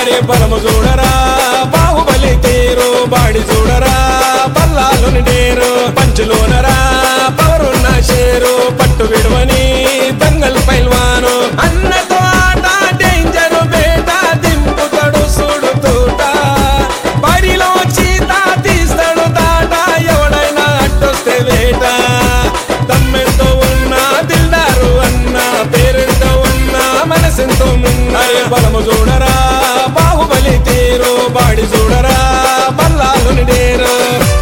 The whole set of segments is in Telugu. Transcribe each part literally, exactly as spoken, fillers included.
అరే బలము చూడరా బాహుబలి తీరు బాడి చూడరా బల్లాలుని డేరు పంచులోనరా పవరున్న షేరు పట్టు విడవని దంగల్ పైల్వాను అన్నతో ఆట డేంజర్ బేట దింపుతాడు చూడు తూట బడిలో చీత తీస్తాడు తాట ఎవడైనా అడ్డొస్తే వేట తమ్మెంతో ఉన్నా దిల్దారు అన్నా పేరెంతో ఉన్నా మనసెంతో మున్నా బలము చూడరా బాహుబలి తీరు బాడి చూడరా బల్లాలుని డేరు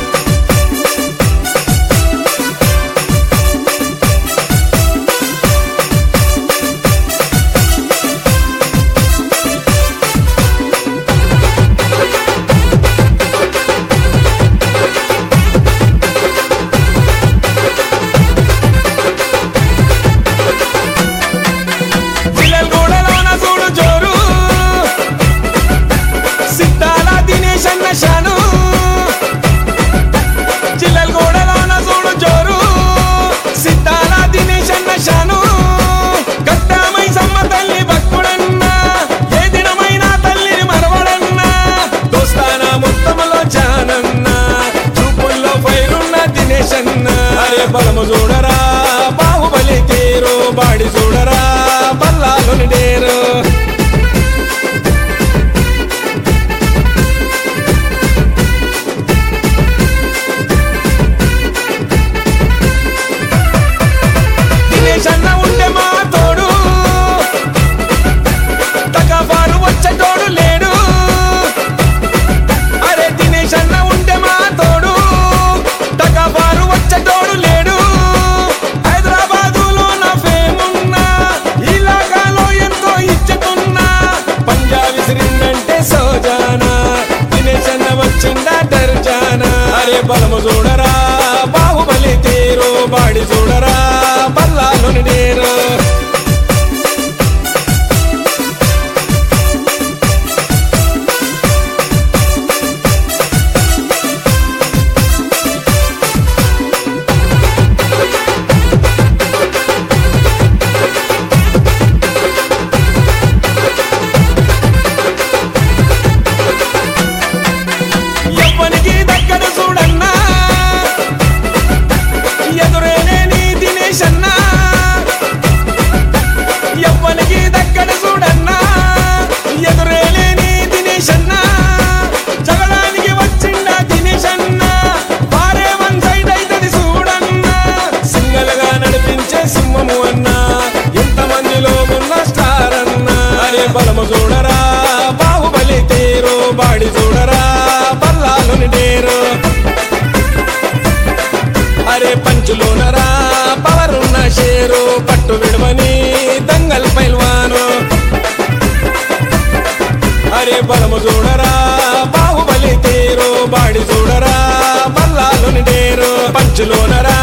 షాను చిల్లల్ గోడలోన చూడు జోరు సిద్ధాల దినేష్ అన్న షాను గడ్డామై సమ్మ తల్లి భక్తుడన్నా ఏ దినమైనా తల్లిని మరవడన్నా దోస్తానా మొత్తములో జానన్నా చూపుల్లో ఫైరున్న దినేష్ అన్న అరే బలము చూడరా బాహుబలి తీరు బాడి చూడరా బల్లాలుని డేరు అన్న ఉంటే మా తోడు తగవారు వచ్చేటోడు లేడు అరే దినేష్ అన్న ఉంటే మా తోడు తగవారు వచ్చేటోడు లేడు హైదరాబాదులో నా ఫేమున్నా ఇలాకాలో ఎంతో ఇచ్చుతున్నా పంజాబ్ విసిరిందంటే సోజానా దినేష్ అన్న వచ్చిందా దర్జానా అరే బలము చూడరా బాహుబలి తీరు బాడి చూడరా బల్లాలుని డేరు ఎవ్వనికి దగ్గర చూడన్నా ఎదురేనే నీ దినేష్ అన్నా ఎవ్వనికి దగ్గర చూడన్నా ఎదురేనే నీ దినేష్ అన్నా జగడానికి వచ్చిండా దినేష్ అన్నా వారే వన్ సైడ్ అయితది చూడన్నా సింగల్ గా నడిపించే సింహము అన్నా ఎంతమందిలో ఉన్న స్టార్ అన్నా అరే బలము చూడరా బాహుబలి తీరు బాడి చూడరా బల్లాలుని డేరు అరే పంచులోనరా పవరున్న షేరు పట్టు విడవని దంగల్ పైల్వాను అరే బలము చూడరా బాహుబలి తీరు బాడి చూడరా బల్లాలుని డేరు పంచులోనరా